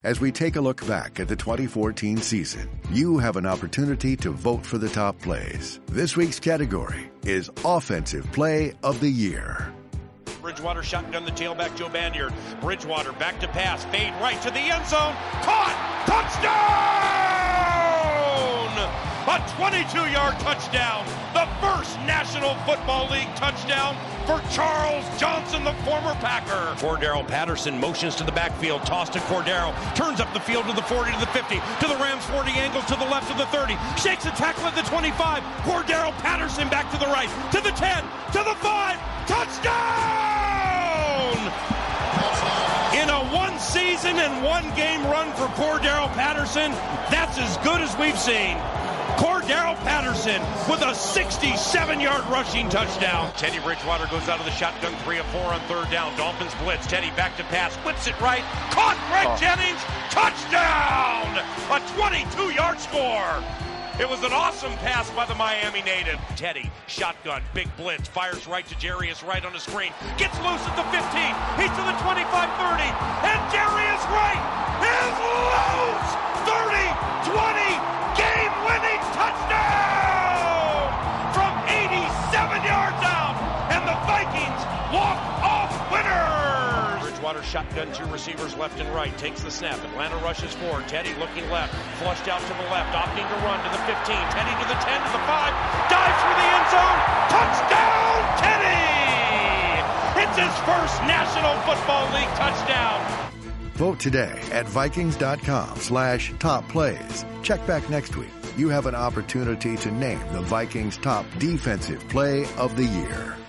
As we take a look back at the 2014 season, you have an opportunity to vote for the top plays. This week's category is Offensive Play of the Year. Bridgewater shotgun the tailback Joe Bannier. Bridgewater back to pass, fade right to the end zone. Caught! Touchdown! A 22-yard touchdown. The first National Football League touchdown for Charles Johnson, the former Packer. Cordero Patterson motions to the backfield, tossed to Cordero, turns up the field to the 40, to the 50, to the Rams 40 angle, to the left of the 30, shakes a tackle at the 25. Cordero Patterson back to the right, to the 10, to the 5, touchdown! In a one-season and one-game run for Cordero Patterson, that's as good as we've seen. Cordero Patterson with a 67-yard rushing touchdown. Teddy Bridgewater goes out of the shotgun, 3 of 4 on third down. Dolphins blitz. Teddy back to pass, whips it right. Caught Greg Jennings. Touchdown! A 22-yard score. It was an awesome pass by the Miami native. Teddy, shotgun, big blitz, fires right to Jarius Wright on the screen. Gets loose at the 15. He's to the 25-30. And Jarius Wright is loose! 30-20. Game-winning touchdown from 87 yards out, and the Vikings walk off winners. Bridgewater shotgun, 2 receivers left and right, takes the snap. Atlanta rushes forward. Teddy looking left, flushed out to the left, opting to run to the 15. Teddy to the 10, to the 5, dives for the end zone. Touchdown, Teddy! It's his first National Football League touchdown. Vote today at Vikings.com/top plays. Check back next week. You have an opportunity to name the Vikings' top defensive play of the year.